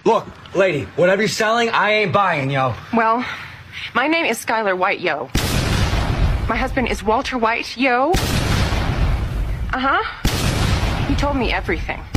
Look, lady, whatever you're selling, I ain't buying, yo. Well, my name is Skylar White, yo. My husband is Walter White, yo. Uh-huh. He told me everything.